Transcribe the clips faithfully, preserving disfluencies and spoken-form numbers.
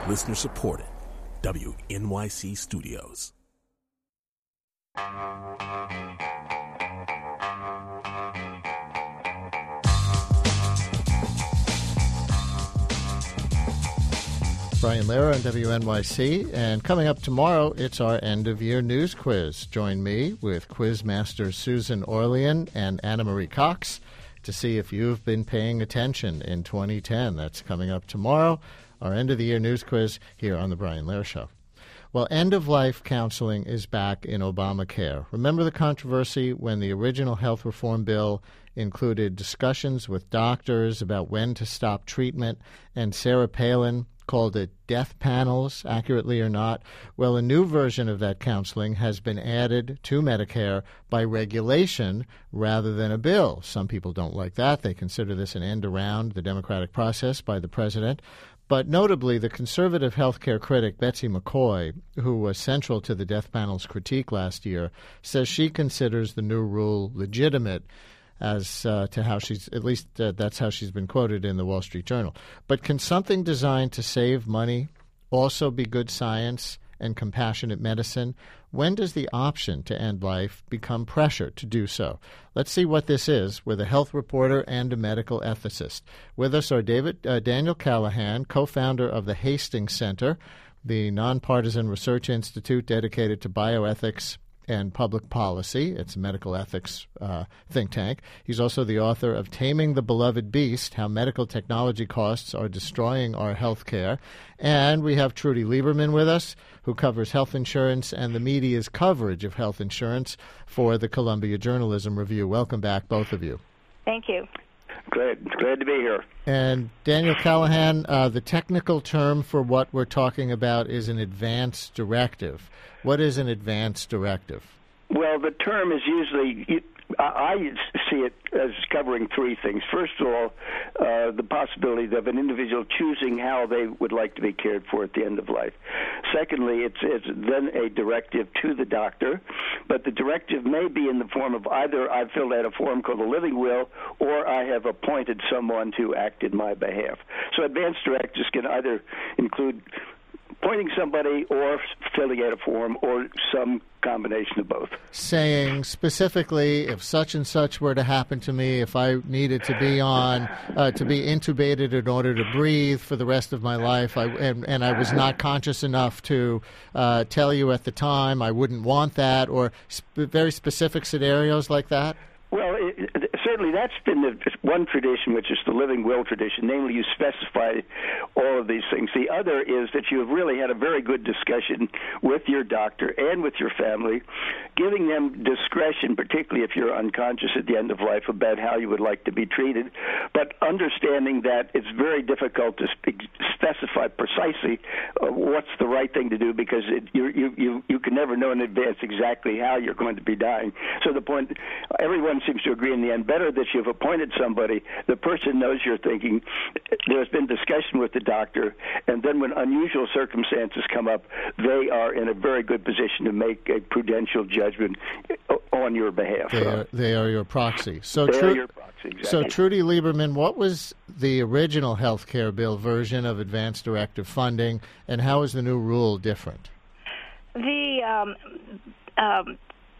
Listener supported. W N Y C Studios. Brian Lehrer on W N Y C, and coming up tomorrow, it's our end-of-year news quiz. Join me with Quizmaster Susan Orlean and Anna Marie Cox to see if you've been paying attention in twenty ten. That's coming up tomorrow, our end-of-the-year news quiz here on The Brian Lehrer Show. Well, end-of-life counseling is back in Obamacare. Remember the controversy when the original health reform bill included discussions with doctors about when to stop treatment, and Sarah Palin called it death panels, accurately or not? Well, a new version of that counseling has been added to Medicare by regulation rather than a bill. Some people don't like that. They consider this an end around the democratic process by the president. But notably, the conservative healthcare critic Betsy McCoy, who was central to the death panel's critique last year, says she considers the new rule legitimate, as uh, to how she's, at least uh, that's how she's been quoted in the Wall Street Journal. But can something designed to save money also be good science and compassionate medicine? When does the option to end life become pressure to do so? Let's see what this is with a health reporter and a medical ethicist. With us are David uh, Daniel Callahan, co-founder of the Hastings Center, the nonpartisan research institute dedicated to bioethics and public policy. It's a medical ethics uh, think tank. He's also the author of Taming the Beloved Beast, How Medical Technology Costs Are Destroying Our Healthcare. And we have Trudy Lieberman with us, who covers health insurance and the media's coverage of health insurance for the Columbia Journalism Review. Welcome back, both of you. Thank you. Glad, glad to be here. And Daniel Callahan, uh, the technical term for what we're talking about is an advance directive. What is an advance directive? Well, the term is usually, I see it as covering three things. First of all, uh, the possibility of an individual choosing how they would like to be cared for at the end of life. Secondly, it's, it's then a directive to the doctor, but the directive may be in the form of either I've filled out a form called a living will, or I have appointed someone to act in my behalf. So advance directives can either include appointing somebody or filling out a form or some combination of both. Saying specifically, if such and such were to happen to me, if I needed to be on, uh, to be intubated in order to breathe for the rest of my life, I, and, and I was not conscious enough to uh, tell you at the time, I wouldn't want that, or sp- very specific scenarios like that? Well, it, it, certainly that's been the one tradition, which is the living will tradition, namely you specify all of these things. The other is that you have really had a very good discussion with your doctor and with your family, giving them discretion, particularly if you're unconscious at the end of life, about how you would like to be treated, but understanding that it's very difficult to spe- specify precisely uh, what's the right thing to do, because it, you, you, you, you can never know in advance exactly how you're going to be dying. So the point, everyone seems to agree in the end, better that you've appointed somebody, the person knows you're thinking, there's been discussion with the doctor, and then when unusual circumstances come up, they are in a very good position to make a prudential judgment on your behalf. They are, they are your proxy. So, they Tru- are your proxy, exactly. So Trudy Lieberman, what was the original health care bill version of advance directive funding, and how is the new rule different? The um, um,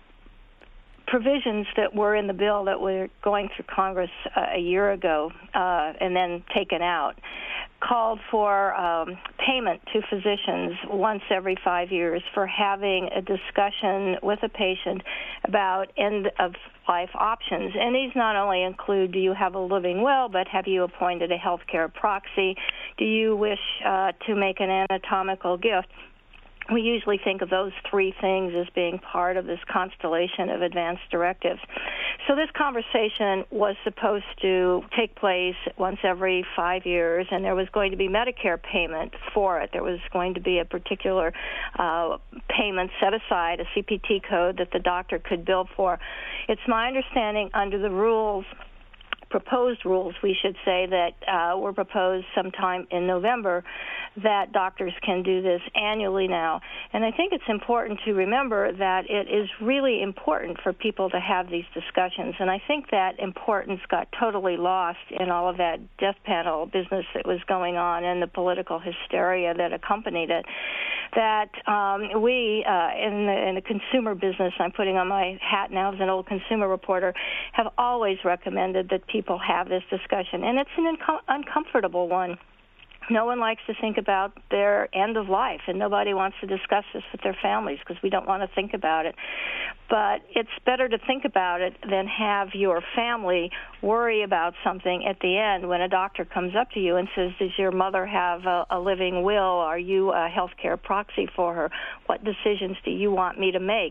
provisions that were in the bill that were going through Congress uh, a year ago uh, and then taken out called for um, payment to physicians once every five years for having a discussion with a patient about end-of-life options. And these not only include, do you have a living will, but have you appointed a healthcare proxy? Do you wish uh, to make an anatomical gift? We usually think of those three things as being part of this constellation of advanced directives. So this conversation was supposed to take place once every five years, and there was going to be Medicare payment for it. There was going to be a particular uh, payment set aside, a C P T code that the doctor could bill for. It's my understanding under the rules proposed rules, we should say, that uh, were proposed sometime in November, that doctors can do this annually now. And I think it's important to remember that it is really important for people to have these discussions. And I think that importance got totally lost in all of that death panel business that was going on and the political hysteria that accompanied it. That um, we, uh, in, the, in the consumer business, I'm putting on my hat now as an old consumer reporter, have always recommended that people have this discussion. And it's an uncom- uncomfortable one. No one likes to think about their end of life, and nobody wants to discuss this with their families because we don't want to think about it. But it's better to think about it than have your family worry about something at the end when a doctor comes up to you and says, does your mother have a, a living will? Are you a health care proxy for her? What decisions do you want me to make?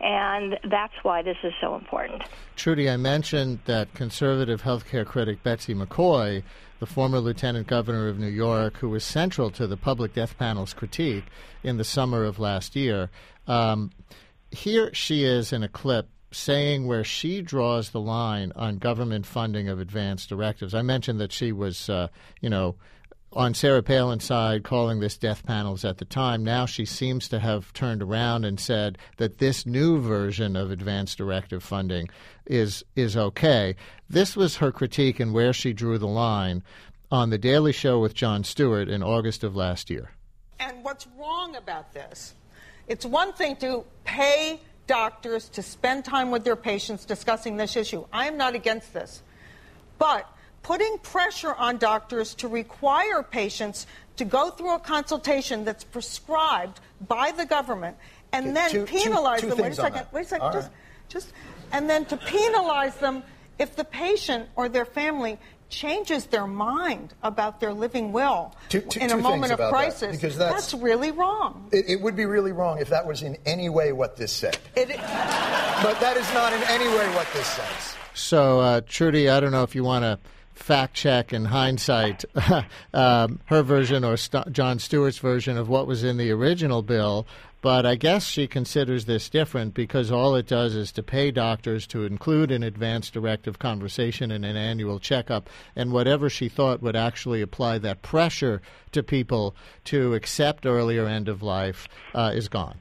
And that's why this is so important. Trudy, I mentioned that conservative healthcare critic Betsy McCoy, the former lieutenant governor of New York, who was central to the public death panel's critique in the summer of last year. Um, here she is in a clip saying where she draws the line on government funding of advance directives. I mentioned that she was, uh, you know, on Sarah Palin's side calling this death panels at the time. Now she seems to have turned around and said that this new version of advance directive funding is is okay. This was her critique and where she drew the line on The Daily Show with Jon Stewart in August of last year. And what's wrong about this? It's one thing to pay doctors to spend time with their patients discussing this issue. I am not against this. But putting pressure on doctors to require patients to go through a consultation that's prescribed by the government and okay, then two, penalize two, two them. Wait a second. Wait a second. All just, right. just, and then to penalize them if the patient or their family changes their mind about their living will two, two, in two a moment of crisis. That, because that's, that's really wrong. It, it would be really wrong if that was in any way what this said. It, but that is not in any way what this says. So, uh, Trudy, I don't know if you want to fact check in hindsight um, her version or St- Jon Stewart's version of what was in the original bill, but I guess she considers this different because all it does is to pay doctors to include an advance directive conversation in an annual checkup, and whatever she thought would actually apply that pressure to people to accept earlier end of life uh, is gone.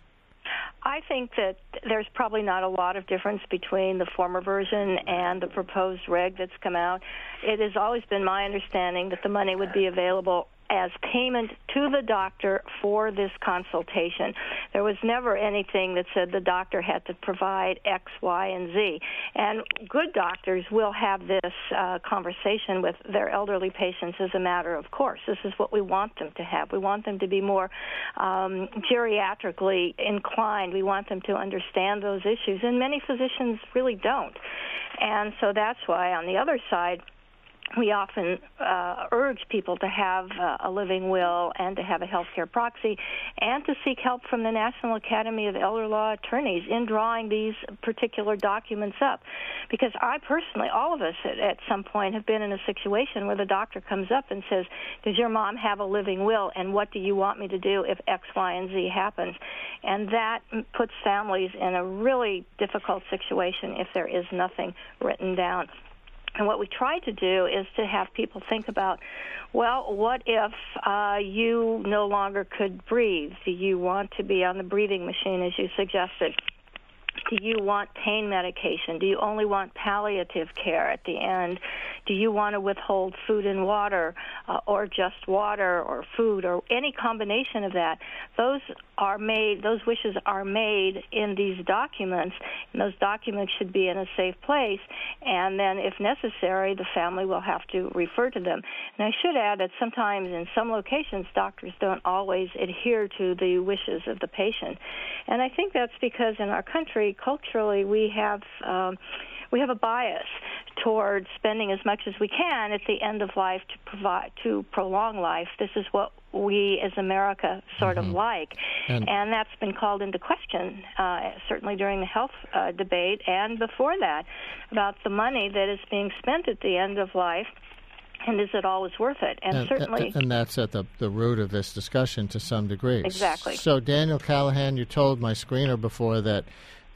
I think that there's probably not a lot of difference between the former version and the proposed reg that's come out. It has always been my understanding that the money would be available as payment to the doctor for this consultation. There was never anything that said the doctor had to provide X, Y, and Z. And good doctors will have this uh, conversation with their elderly patients as a matter of course. This is what we want them to have. We want them to be more um, geriatrically inclined. We want them to understand those issues, and many physicians really don't. And so that's why, on the other side, we often uh, urge people to have uh, a living will and to have a health care proxy and to seek help from the National Academy of Elder Law Attorneys in drawing these particular documents up. Because I personally, all of us at, at some point have been in a situation where the doctor comes up and says, does your mom have a living will, and what do you want me to do if X, Y, and Z happens? And that puts families in a really difficult situation if there is nothing written down. And what we try to do is to have people think about, well, what if uh, you no longer could breathe? Do you want to be on the breathing machine, as you suggested? Do you want pain medication? Do you only want palliative care at the end? Do you want to withhold food and water, uh, or just water or food, or any combination of that? Those are made, those wishes are made in these documents, and those documents should be in a safe place, and then if necessary, the family will have to refer to them. And I should add that sometimes in some locations, doctors don't always adhere to the wishes of the patient. And I think that's because in our country, culturally, we have um, we have a bias toward spending as much as we can at the end of life to provide to prolong life. This is what we as America sort mm-hmm. of like, and, and that's been called into question uh, certainly during the health uh, debate and before that about the money that is being spent at the end of life. And is it always worth it? And, and certainly... And that's at the, the root of this discussion to some degree. Exactly. So, Daniel Callahan, you told my screener before that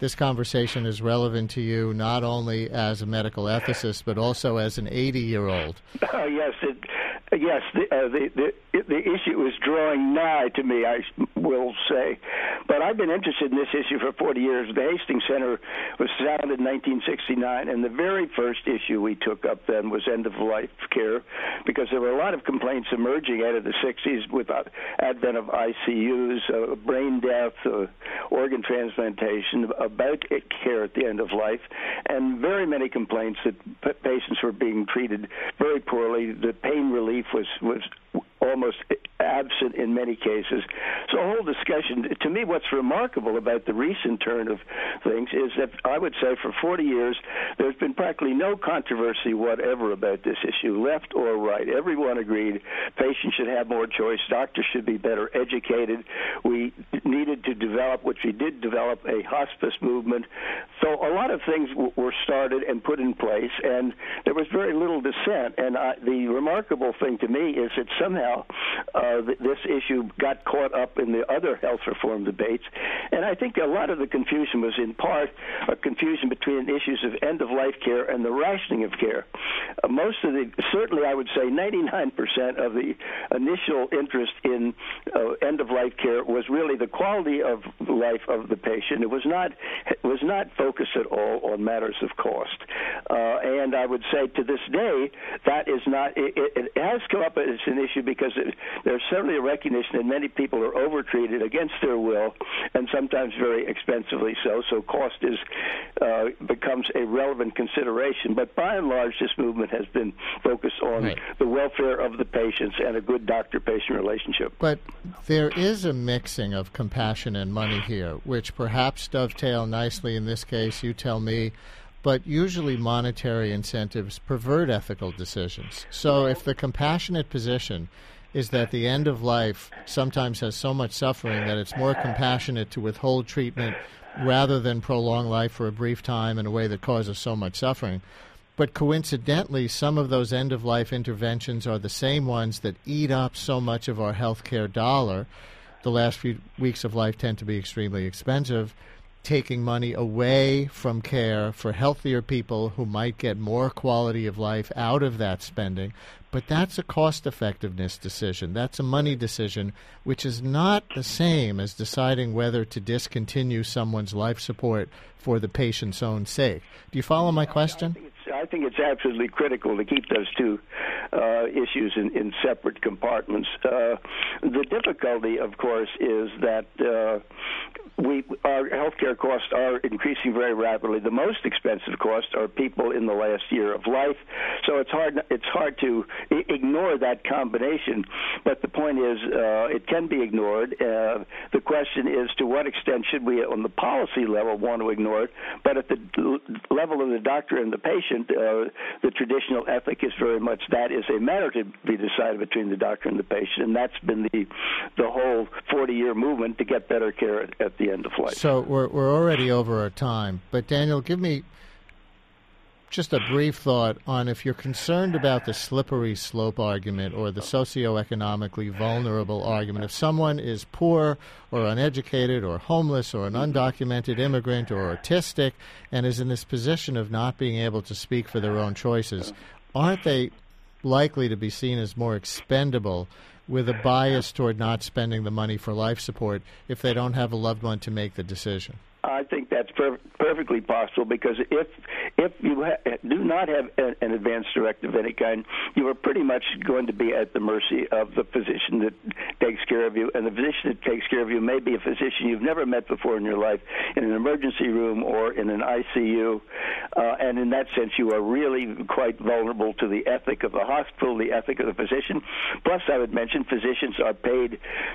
this conversation is relevant to you not only as a medical ethicist, but also as an eighty-year-old. Uh, yes, it, yes. The, uh, the the the issue is drawing nigh to me, I will say. But I've been interested in this issue for forty years. The Hastings Center was founded in nineteen sixty-nine, and the very first issue we took up then was end-of-life care, because there were a lot of complaints emerging out of the sixties with the advent of I C Us, uh, brain death, uh, organ transplantation, about care at the end of life, and very many complaints that p- patients were being treated very poorly. The pain relief was was almost absent in many cases. So a whole discussion, to me, what's remarkable about the recent turn of things is that I would say for forty years there's been practically no controversy whatever about this issue, left or right. Everyone agreed patients should have more choice, doctors should be better educated. We needed to develop, which we did develop, a hospice movement. So a lot of things w- were started and put in place, and there was very little dissent. And I, the remarkable thing to me is that somehow Uh, th- this issue got caught up in the other health reform debates, and I think a lot of the confusion was in part a confusion between issues of end-of-life care and the rationing of care. Uh, most of the, certainly I would say ninety-nine percent of the initial interest in uh, end-of-life care was really the quality of life of the patient. It was not it was not focused at all on matters of cost. Uh, and I would say to this day that is not, it, it has come up as an issue because It, there's certainly a recognition that many people are overtreated against their will, and sometimes very expensively so. So cost is uh, becomes a relevant consideration. But by and large, this movement has been focused on right. the welfare of the patients and a good doctor-patient relationship. But there is a mixing of compassion and money here, which perhaps dovetail nicely in this case. You tell me. But usually monetary incentives pervert ethical decisions. So if the compassionate position is that the end of life sometimes has so much suffering that it's more compassionate to withhold treatment rather than prolong life for a brief time in a way that causes so much suffering. But coincidentally, some of those end-of-life interventions are the same ones that eat up so much of our healthcare dollar. The last few weeks of life tend to be extremely expensive, taking money away from care for healthier people who might get more quality of life out of that spending. But that's a cost-effectiveness decision. That's a money decision, which is not the same as deciding whether to discontinue someone's life support for the patient's own sake. Do you follow my question? I think it's absolutely critical to keep those two uh, issues in, in separate compartments. Uh, the difficulty, of course, is that uh, we our healthcare costs are increasing very rapidly. The most expensive costs are people in the last year of life, so it's hard it's hard to I- ignore that combination. But the point is, uh, it can be ignored. Uh, the question is, to what extent should we, on the policy level, want to ignore it? But at the l- level of the doctor and the patient, uh, the traditional ethic is very much that is a matter to be decided between the doctor and the patient, and that's been the the whole forty-year movement to get better care at, at the end of life. So we're we're already over our time, but Daniel, give me just a brief thought on if you're concerned about the slippery slope argument or the socioeconomically vulnerable argument. If someone is poor or uneducated or homeless or an undocumented immigrant or autistic and is in this position of not being able to speak for their own choices, aren't they likely to be seen as more expendable with a bias toward not spending the money for life support if they don't have a loved one to make the decision? I think that's per- perfectly possible, because if if you ha- do not have a, an advance directive of any kind, you are pretty much going to be at the mercy of the physician that takes care of you. And the physician that takes care of you may be a physician you've never met before in your life, in an emergency room or in an I C U. Uh, and in that sense, you are really quite vulnerable to the ethic of the hospital, the ethic of the physician. Plus, I would mention physicians are paid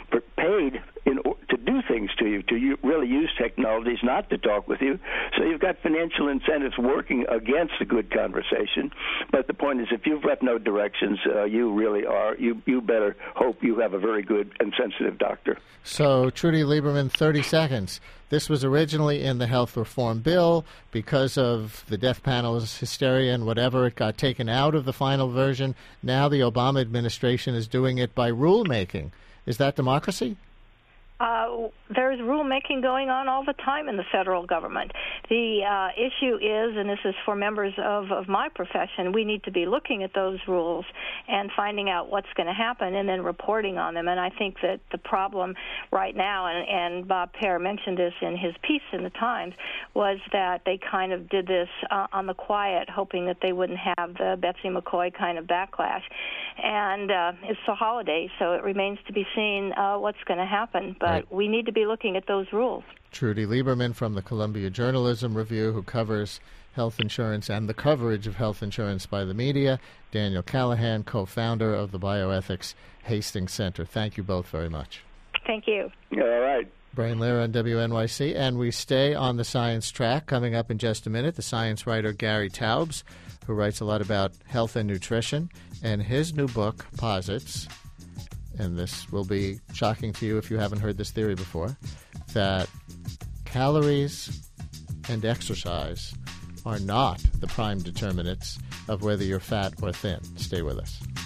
paid in, to do things to you, to you, really use technologies, not to talk with you. So you've got financial incentives working against a good conversation. But the point is, if you've left no directions, uh, you really are, you, you better hope you have a very good and sensitive doctor. So, Trudy Lieberman, thirty seconds. This was originally in the health reform bill. Because of the death panel's hysteria and whatever, it got taken out of the final version. Now the Obama administration is doing it by rulemaking. Is that democracy? Uh, there's rulemaking going on all the time in the federal government. The uh, issue is, and this is for members of, of my profession, we need to be looking at those rules and finding out what's going to happen and then reporting on them. And I think that the problem right now, and, and Bob Pair mentioned this in his piece in the Times, was that they kind of did this uh, on the quiet, hoping that they wouldn't have the Betsy McCoy kind of backlash. And uh, it's the holidays, so it remains to be seen uh, what's going to happen. But Right. we need to be looking at those rules. Trudy Lieberman from the Columbia Journalism Review, who covers health insurance and the coverage of health insurance by the media. Daniel Callahan, co-founder of the Bioethics Hastings Center. Thank you both very much. Thank you. All right. Brian Lehrer on W N Y C, and we stay on the science track. Coming up in just a minute, the science writer Gary Taubes, who writes a lot about health and nutrition, and his new book posits, and this will be shocking to you if you haven't heard this theory before, that calories and exercise are not the prime determinants of whether you're fat or thin. Stay with us.